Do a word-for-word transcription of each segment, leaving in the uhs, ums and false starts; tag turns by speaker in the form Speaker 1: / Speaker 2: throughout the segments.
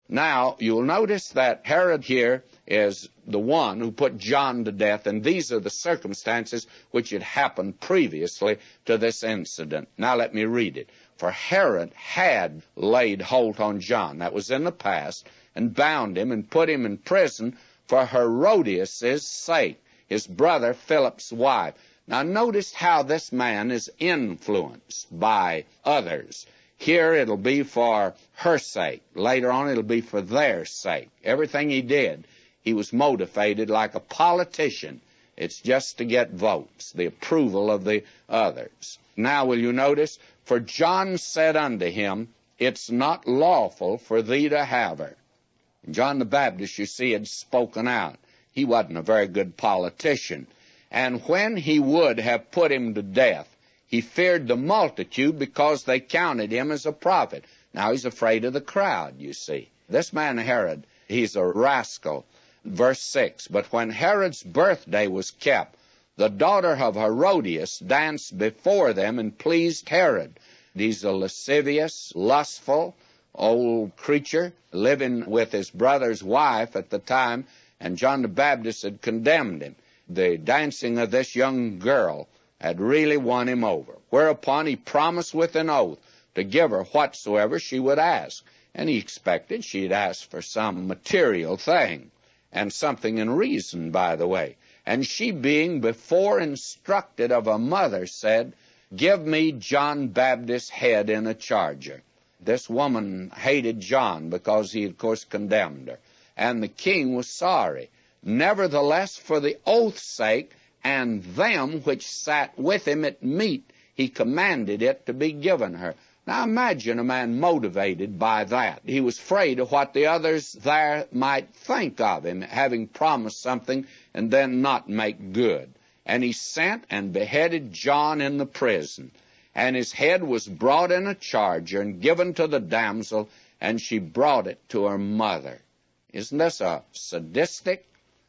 Speaker 1: Now, you'll notice that Herod here is the one who put John to death, and these are the circumstances which had happened previously to this incident. Now let me read it. For Herod had laid hold on John, that was in the past, and bound him and put him in prison for Herodias' sake, his brother Philip's wife. Now notice how this man is influenced by others. Here it'll be for her sake. Later on it'll be for their sake. Everything he did, he was motivated like a politician. It's just to get votes, the approval of the others. Now will you notice? For John said unto him, It's not lawful for thee to have her. John the Baptist, you see, had spoken out. He wasn't a very good politician. And when he would have put him to death, he feared the multitude because they counted him as a prophet. Now he's afraid of the crowd, you see. This man Herod, he's a rascal. Verse six, But when Herod's birthday was kept, the daughter of Herodias danced before them and pleased Herod. He's a lascivious, lustful, old creature living with his brother's wife at the time, and John the Baptist had condemned him. The dancing of this young girl had really won him over, whereupon he promised with an oath to give her whatsoever she would ask. And he expected she'd ask for some material thing, and something in reason, by the way. And she, being before instructed of a mother, said, Give me John Baptist's head in a charger. This woman hated John because he, of course, condemned her. And the king was sorry. Nevertheless, for the oath's sake, and them which sat with him at meat, he commanded it to be given her. Now imagine a man motivated by that. He was afraid of what the others there might think of him, having promised something and then not make good. And he sent and beheaded John in the prison. And his head was brought in a charger and given to the damsel, and she brought it to her mother. Isn't this a sadistic,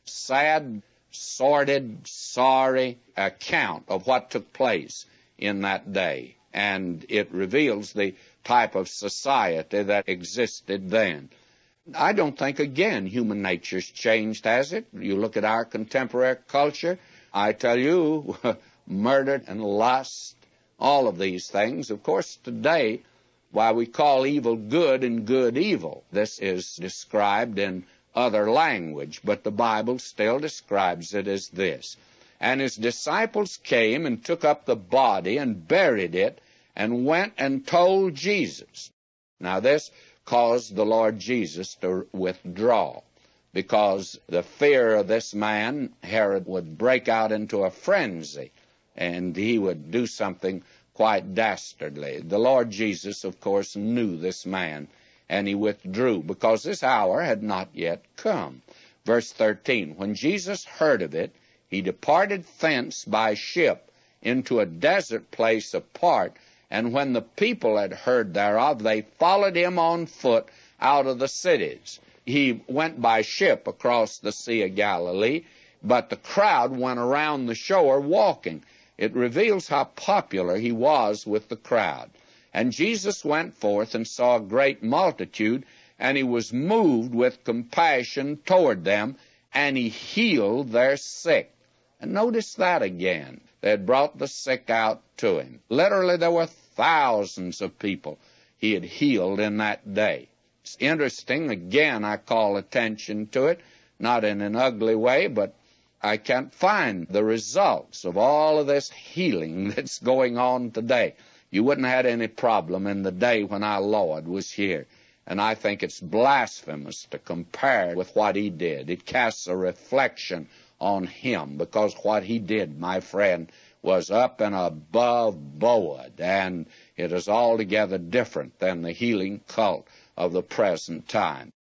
Speaker 1: sad, sordid, sorry account of what took place in that day? And it reveals the type of society that existed then. I don't think, again, human nature's changed, has it? You look at our contemporary culture, I tell you, murder and lust, all of these things. Of course, today, why we call evil good and good evil. This is described in other language, but the Bible still describes it as this. And his disciples came and took up the body and buried it and went and told Jesus. Now this caused the Lord Jesus to withdraw, because the fear of this man, Herod, would break out into a frenzy, and he would do something quite dastardly. The Lord Jesus, of course, knew this man, and he withdrew, because this hour had not yet come. Verse thirteen, When Jesus heard of it, he departed thence by ship into a desert place apart, and when the people had heard thereof, they followed him on foot out of the cities. He went by ship across the Sea of Galilee, but the crowd went around the shore walking. It reveals how popular he was with the crowd. And Jesus went forth and saw a great multitude, and he was moved with compassion toward them, and he healed their sick. And notice that again. They had brought the sick out to him. Literally, there were thousands of people he had healed in that day. It's interesting. Again, I call attention to it, not in an ugly way, but I can't find the results of all of this healing that's going on today. You wouldn't have had any problem in the day when our Lord was here. And I think it's blasphemous to compare with what he did. It casts a reflection on him, because what he did, my friend, was up and above board, and it is altogether different than the healing cult of the present time.